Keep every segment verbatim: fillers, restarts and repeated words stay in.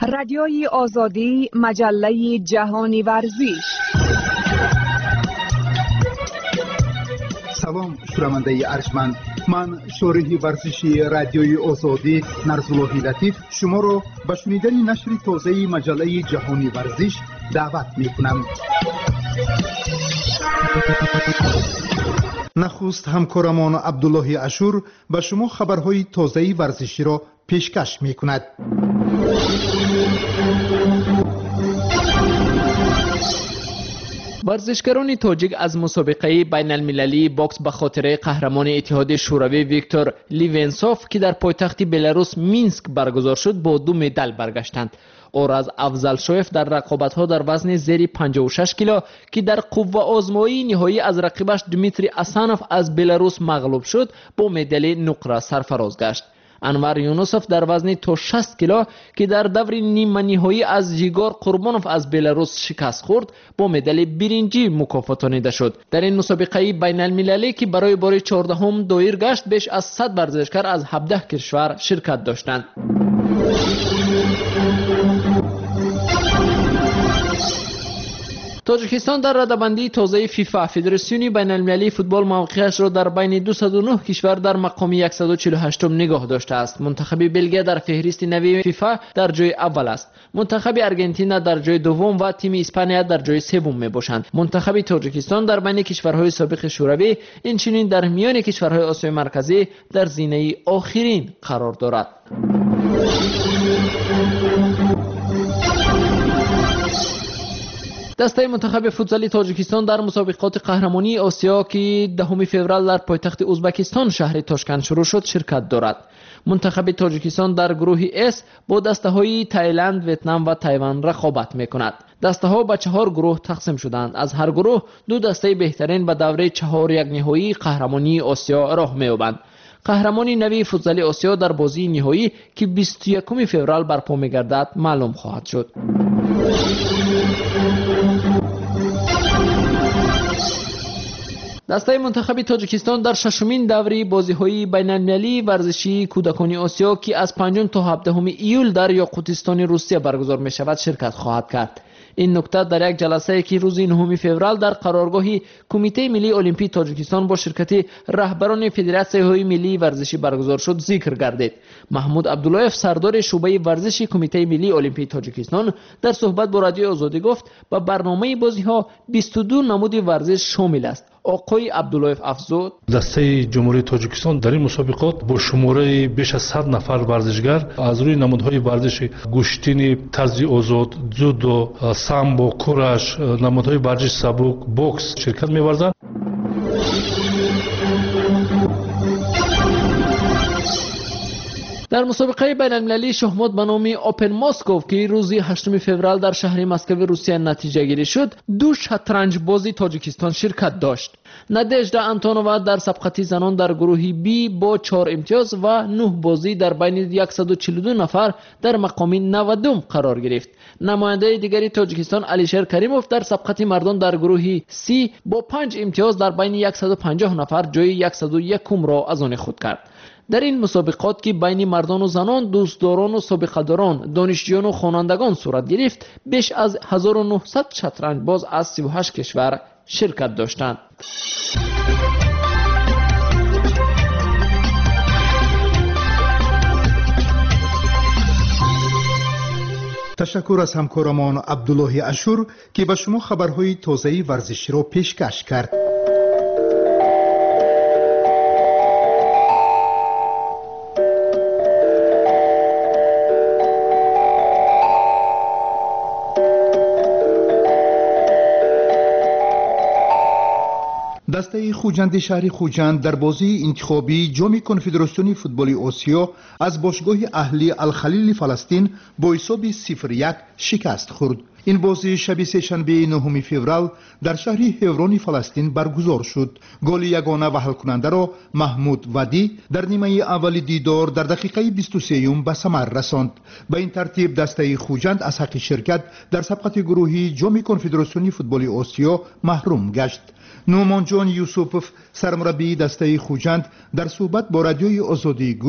رادیوی آزادی، مجله جهانی ورزش. سلام شنونده ارجمند، من شارح ورزشی رادیوی آزادی نرسولوحی لطیف شما را به شنیدن نشر تازه مجله جهانی ورزش دعوت می کنم. نخست همکارمان عبدالله اشور به شما خبرهای تازه ورزشی را پیشکش می کند. ورزشکاران تاجیک از مسابقه بین المللی باکس به خاطر قهرمان اتحاد شوروی ویکتور لیونسوف که در پایتخت بلاروس مینسک برگزار شد با دو مدال برگشتند. اورز افضل شویف در رقابت‌ها در وزن زیر پنجاه و شش کیلو که در قوه آزمایی نهایی از رقیبش دمیتری اسانوف از بلاروس مغلوب شد با مدال نقره سرفراز گشت. انور یونوسوف در وزن تا شصت کیلو که در دور نیمه نهایی از جیگار قربانوف از بلاروس شکست خورد با مدال برنجی مکافاتانیده شد. در این مسابقه بین المللی که برای بار چهاردهم دایر گشت بیش از صد ورزشکار از هفده کشور شرکت داشتند. تاجیکستان در رده‌بندی تازه فیفا فدراسیون بین المللی فوتبال موقعیتش را در بین دویست و نه کشور در مقام صد و چهل و هشت نگاه داشته است. منتخب بلژیک در فهرست نوی فیفا در جای اول است. منتخب آرژانتین در جای دوم و تیم اسپانیا در جای سوم میباشند. منتخب تاجیکستان در بین کشورهای سابق شوروی اینچنین در میان کشورهای آسیای مرکزی در زینه آخرین قرار دارد. دسته منتخب فوتسال تاجیکستان در مسابقات قهرمانی آسیا که دهم فوریه در پایتخت ازبکستان شهر تاشکند شروع شد شرکت دارد. منتخب تاجیکستان در گروه اس با دسته های تایلند، ویتنام و تایوان رقابت میکند. دسته ها به چهار گروه تقسیم شدند. از هر گروه دو دسته بهترین به دوره چهار یک نهایی قهرمانی آسیا راه می‌یابند. قهرمان نوی فوتسال آسیا در بازی نهایی که بیست و یکم فوریه برپا می‌گردد معلوم خواهد شد. دسته منتخب تاجیکستان در ششمین دوره بازی‌های بین‌المللی ورزشی کودکان آسیا که از پنجم تا هفدهم ایول در یاقوتستان روسیه برگزار می‌شود شرکت خواهد کرد. این نکته در یک جلسه که روز نهم فوریه در قرارگاه کمیته ملی المپیک تاجیکستان با شرکت رهبران فدراسی‌های ملی ورزشی برگزار شد ذکر گردید. محمود عبداللهیف سردار شعبه ورزش کمیته ملی المپیک تاجیکستان در صحبت با رادیو آزادی گفت با برنامه بازی‌ها بیست و دو نمود ورزش شامل است. آقای عبداللهیف افزود دسته جمهوری تاجیکستان در این مسابقات با شماره بیش از صد نفر ورزشگر از روی نمودهای ورزش گوشتینی، طرز آزاد، جودو، سامبو، کورش، نمودهای ورزش سبک، بوکس شرکت می‌ورزند. در مسابقه بین المللی شахمات به نام اوپن ماسکو که روز هشتم فوریه در شهر مسکو روسیه نتیجه گیری شد، دو شطرنج بازی تاجیکستان شرکت داشت. نادژدا آنتونووا در سبقت زنان در گروه بی با چهار امتیاز و نه بازی در بین صد و چهل و دو نفر در مقام نودم قرار گرفت. نماینده دیگری تاجیکستان علیشیر کریموف در سبقت مردان در گروه سی با پنج امتیاز در بین صد و پنجاه نفر جای صد و یک را از آن خود کرد. در این مسابقات که بین مردان و زنان، دوستداران و سابقه‌داران، دانشجویان و خوانندگان صورت گرفت، بیش از هزار و نهصد شطرنج باز از سی و هشت کشور شرکت داشتند. تشکر از همکارمان عبدالله اشور که به شما خبرهای تازه ورزشی را پیشکش کرد. دسته خوجند شهر خوجند در بازی انتخابی جام کنفدراسیون فوتبال آسیا از باشگاه اهلی الخلیل فلسطین با حساب صفر یک شکست خورد. این بازی شب سه‌شنبه نهم فوریه در شهر هورون فلسطین برگزار شد. گل یگانه و حل کننده را محمود ودی در نیمه اول دیدار در دقیقه بیست و سه به ثمر رساند. به این ترتیب دسته خوجند از حق شرکت در سبقت گروهی جام کنفدراسیون فوتبال آسیا محروم گشت. نومان جان یوسفوف سرمربی دسته خوجند در صحبت با رادیوی آزادی گفت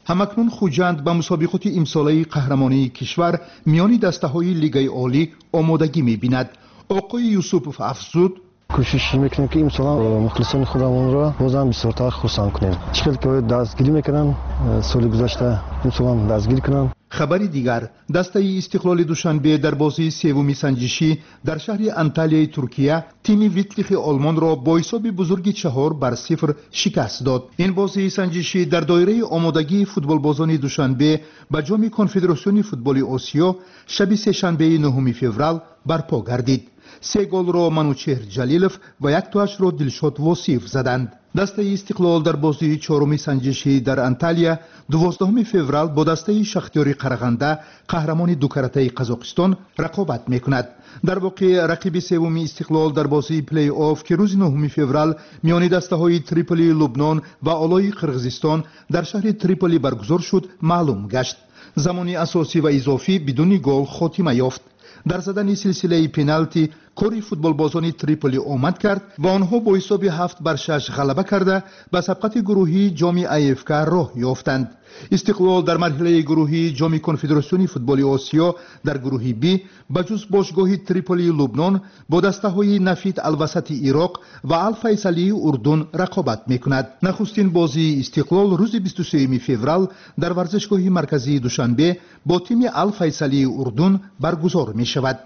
همکنون خوجند به مسابقات امساله قهرمانی کشور میان دسته‌های لیگ عالی آمادگی می‌بیند. آقای یوسف افزود کوشش میکنیم که امسال مخلصان خودمون را بازم بسیارتر خرسند کنیم. چقدر که دستگیری میکنن سال گذشته امسال هم دستگیری کنن. خبری دیگر، دسته استقلال دوشنبه در بازی سوم سنجشی در شهر انتالیای ترکیه تیم ویتلیخ آلمان را با حساب بزرگی چهار بر صفر شکست داد. این بازی سنجشی در دایره آمادگی فوتبال بازان دوشنبه به جام کنفدراسیون فوتبال آسیا شب سه‌شنبه نهم فوریه برپا گردید. سه گل را منوچهر جلیلوف و یک تاش را دلشاد وصیف زدند. دسته استقلال در بازی چهارم سنجشی در انتالیا دوازدهم فوریه با دسته شختیار قرغنده قهرمان دو کرته قزاقستان رقابت میکند. در واقع رقیب سوم استقلال در بازی پلی آف که روز نهم فوریه میان دسته های تریپولی لبنان و آلای قرقیزستان در شهر تریپولی برگزار شد معلوم گشت. زمان اساسی و اضافی بدون گل خاتمه یافت. در زدن سلسله پنالتی کاری فوتبال بازان تریپولی آمد کرد و آنها با حساب هفت بر شش غلبه کرده به سبقت گروهی جام ای اف کی راه یافتند. استقلال در مرحله گروهی جام کنفدراسیون فوتبال آسیا در گروه بی بجز باشگاه تریپولی لبنان با دسته های نفیت الوسط عراق و الفیصلی اردن رقابت میکند. نخستین بازی استقلال روز بیست و سوم فوریه در ورزشگاه مرکزی دوشنبه با تیم الفیصلی اردن برگزار می شود.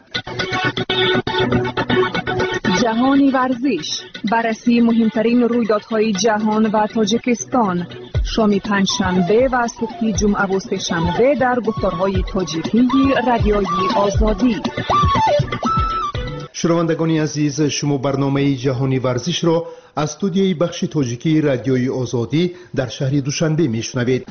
جهانی ورزش، بررسی مهمترین رویدادهای جهان و تاجیکستان، شام پنجشنبه و صبح جمعه و سه‌شنبه در گفتارهای تاجیکی رادیوی آزادی. شنوندگان عزیز، شما برنامه جهانی ورزش را از استودیوی بخش تاجیکی رادیوی آزادی در شهر دوشنبه میشنوید.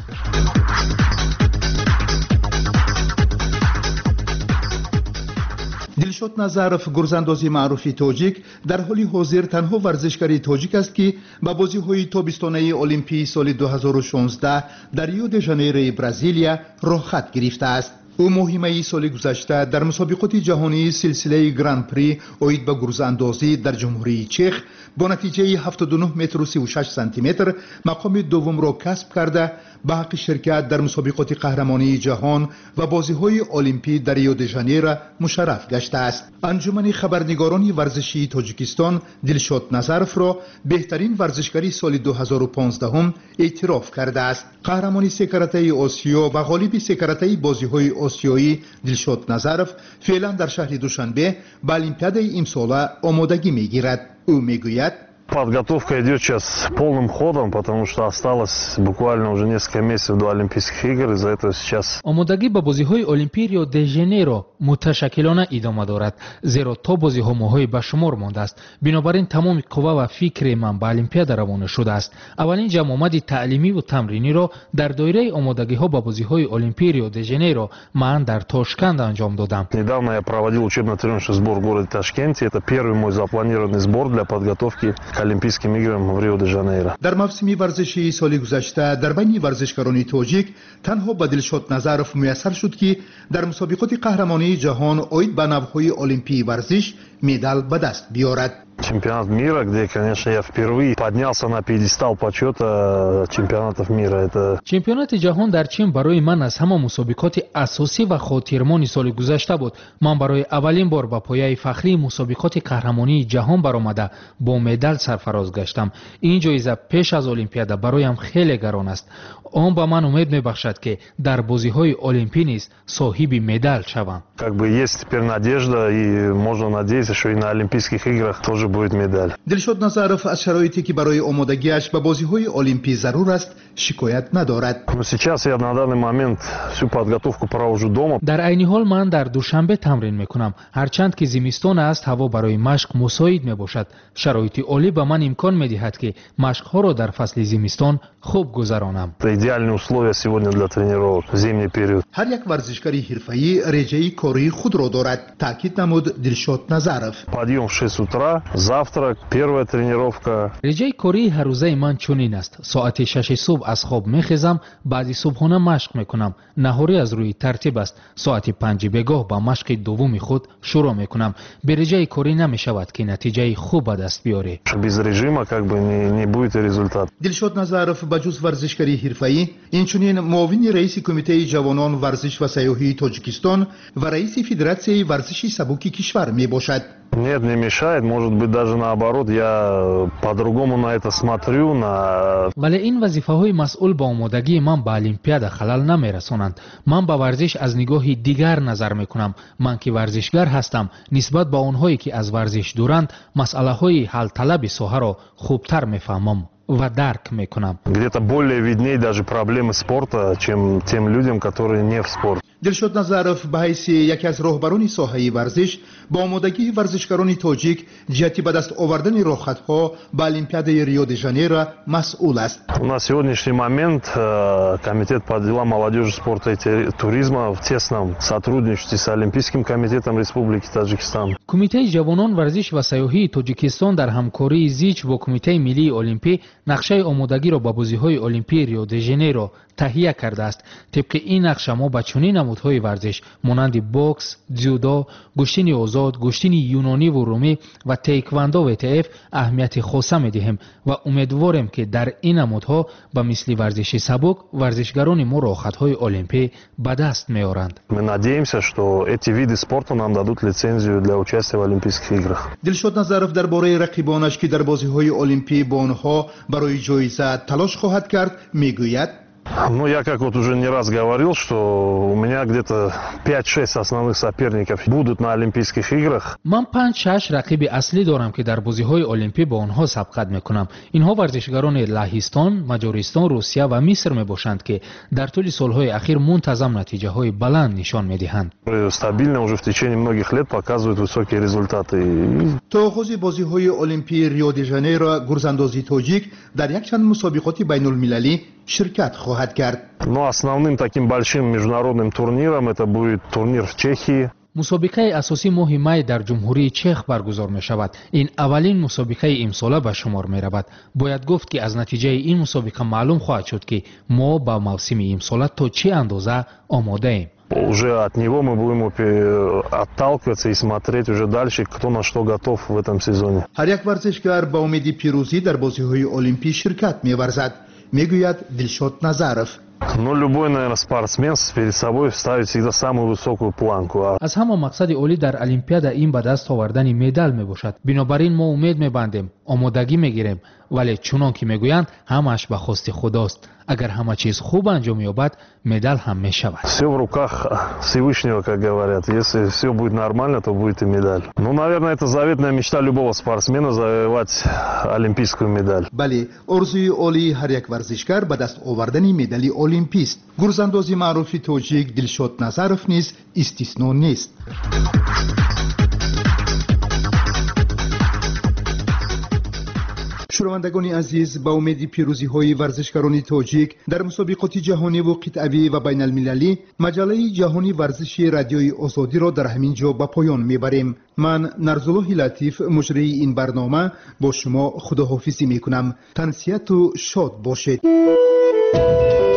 دلشاد نظرف، گرزانداز معروف تاجیک، در حال حاضر تنها ورزشکار تاجیک است که به بازی‌های تابستانه المپی سال دو هزار و شانزده در ریو د ژانیرو برزیلیا راه خط گرفته است. او مهمه سال گذشته در مسابقات جهانی سلسله گراند پری اوید به گرزاندازی در جمهوری چخ با نتیجه هفتاد و نه متر و سی و شش سانتی متر مقام دوم را کسب کرده به حق شرکت در مسابقات قهرمانی جهان و بازی‌های المپی در ریو د ژانیرو مشرف گشته است. انجمن خبرنگاران ورزشی تاجیکستان دلشاد نظرف را بهترین ورزشکاری سال دو هزار و پانزده اعتراف کرده است. قهرمان سه کرته آسیا و غالب سه کرته بازی‌های آسیایی دلشاد نظرف فعلا در شهر دوشنبه به المپیاد امسال آمادگی می‌گیرد. او میگوید Подготовка идет сейчас полным ходом, потому что осталось буквально уже несколько месяцев до Олимпийских игр, из-за этого сейчас. آمادگی به بازی‌های المپی ریو د ژانیرو متشکلانه ادامه دارد، زیرا تا بازی‌ها ماه‌های به شمار مانده است. بنابراین تمام قوا و فکر من به المپیاد روانه شده است. اولین جمع آمد تعلیمی و تمرینی را در دایره آمادگی‌ها به بازی‌های المپی ریو د ژانیرو من در تاشکند انجام دادم. Недавно я проводил учебно-тренировочный сбор в городе Ташкенте. Это первый мой запланированный сбор для подготовки المپیسکیم میگیرم ریو د ژانیرو. در موسم ورزشی سال گذشته در بین ورزشکاران تاجیک تنها به دلشاد نظرف میسر شد که در مسابقات قهرمانی جهان اوید به نوهای المپی ورزش مدال به دست بیارد. Чемпионат мира, где, конечно, я впервые поднялся на пьедестал почета чемпионатов мира. Это چمپیونات جهان در چین برای من از همه مسابقات اساسی و خاطرمانی سال گذشته بود. من برای اولین بار به پایه فخری مسابقات قهرمانی جهان برآمده با مدال سرفراز گشتم. این جایزه پیش از المپیاد برایم خیلی گران است. آن به من امید میبخشد که در بازی‌های المپی نیز صاحب مدال شوم. Как бы есть теперь надежда, и можно надеяться, что и на Олимпийских играх тоже будет медаль. دلشاد نظرف از شرایطی که برای آمادگیش به بازی‌های المپی ضرور است شکایت ندارد. Но сейчас я на данный момент всю подготовку провожу дома. در عین حال من در دوشنبه تمرین میکنم. هرچند که زمستان است هوا برای مشق مساعد میباشد. شرایط عالی به من امکان میدهد که مشق‌ها را در فصل زمستان خوب گذرانم. Идеальные условия сегодня для тренировок в зимний период. هر یک ورزشکاری حرفه‌ای رژه کاری خود را دارد. تاکید نمود دلشاد نظرف. Подъем в шесть утра, завтрак, первая тренировка. رژه کاری هر روزه من چنین است. ساعت شش صبح از خواب میخیزم، بعد صبحانه مشق میکنم. نهاری از روی ترتیب است. ساعت پنج بگاه با مشق دوم خود شروع میکنم. به رژه کاری نمیشود که نتیجه خوب به دست بیاره. Без режима как бы не не будет результат. دلشاد نظرف بجز ورزشکاری حرفه‌ای Мустафаӣ, инчунин муовини раиси кумитаи ҷавонон варзиш ва сайёҳии Тоҷикистон ва раиси Федератсияи варзиши сабуки кишвар мебошад. Нет, не мешает, может быть даже наоборот, я по-другому на это смотрю, на... вале ин вазифаҳои масъул ба омодагии ман ба олимпиада халал намерасонанд. Ман ба варзиш аз нигоҳи дигар назар мекунам. Ман ки варзишгар ҳастам, нисбат ба онҳое ки аз варзиш дуранд, масъалаҳои ҳалталаби соҳаро хубтар мефаҳмам ва дарк мекунам. Где-то более видней даже проблемы спорта, чем тем людям, которые не в спорте. дилшод назаров ба ҳайси яке аз роҳбарони соҳаи варзиш ба омодагии варзишгарони тоҷик ҷиҳати ба даст овардани роҳхатҳо ба олимпиадаи рио де жанейро масъул аст. На сегодняшний момент комитет по делам молодежи, спорта и туризма в тесном сотрудничестве с Олимпийским комитетом Республики Таджикистан. кумитаи ҷавонон варзиш ва сайёҳии Тоҷикистон дар ҳамкории зич бо кумитаи миллии олимпӣ нақшаи омодагиро ба бозиҳои олимпии рио де жанейро таҳия кардааст. тибқи ин нақша мо ба чунин намудҳои варзиш монанди бокс, дзюдо, гӯштини озод, гӯштини юнониву румӣ ва тейквандо вэ тэ эф аҳамияти хоса медиҳем ва умедворем ки дар ин намудҳо ба мисли варзиши сабук варзишгарони мо роҳхатҳои олимпӣ ба даст меоранд. Мы надеемся, что эти виды спорта нам дадут лицензию для участия в Олимпийских играх. дилшод назаров дар бораи рақибонаш ки дар бозиҳои олимпӣ бо онҳо барои ҷоиза талош хоҳад кард мегӯяд: Ну, я как вот уже не раз говорил, что у меня где-то пять-шесть основных соперников будут на Олимпийских играх. ман панҷ шаш рақиби аслӣ дорам ки дар бозиҳои олимпӣ бо онҳо сабқат мекунам. инҳо варзишгарони Лаҳистон, Маҷористон, Русия ва Миср мебошанд ки дар тӯли солҳои ахир мунтазам натиҷаҳои баланд нишон медиҳанд. Стабильно уже в течение многих лет показывают высокие результаты. то оғози бозиҳои олимпии рио де жанейро гурзандози тоҷик дар якчанд мусобиқоти байнулмилалӣ ширкат хоҳад кард. Но основным таким большим международным турниром это будет турнир в Чехии. мусобиқаи асосӣ моҳи май дар ҷумҳурии чех баргузор мешавад. ин аввалин мусобиқаи имсола ба шумор меравад. бояд гуфт ки аз натиҷаи ин мусобиқа маълум хоҳад шуд ки мо ба мавсими имсола то чӣ андоза омодаем. Уже от него мы будем отталкиваться и смотреть уже дальше, кто на что готов в этом сезоне. ҳар як варзишгар ба умеди пирӯзӣ дар бозиҳои олимпӣ ширкат меварзад, мегӯяд дилшод назаров. Но любой, наверное, спортсмен перед собой ставит всегда самую высокую планку. аз ҳама мақсади олӣ дар олимпиада ин ба даст овардани медал мебошад. бинобар ин мо умед мебандем, омодагӣ мегирем, вале чунон ки мегӯянд ҳамааш ба хости худост. агар ҳама чиз хуб анҷом ёбад, медал ҳам мешавад. Все в руках Всевышнего, как говорят. Если все будет нормально, то будет и медаль. Ну, наверное, это заветная мечта любого спортсмена завоевать олимпийскую медаль. бале, орзуи олии ҳар як варзишгар ба даст овардани медали олимпист. гурзандози маъруфи тоҷик дилшод назаров низ истисно нест. шунавандагони азиз, ба умеди пирӯзиҳои варзишгарони тоҷик дар мусобиқоти ҷаҳониву қитъавӣ ва байналмилалӣ, маҷалаи ҷаҳони варзиши радиои озодиро дар ҳамин ҷо ба поён мебарем. ман нарзуллоҳи латиф, муҷрии ин барнома, бо шумо худоҳофизӣ мекунам. тансияту шод бошед.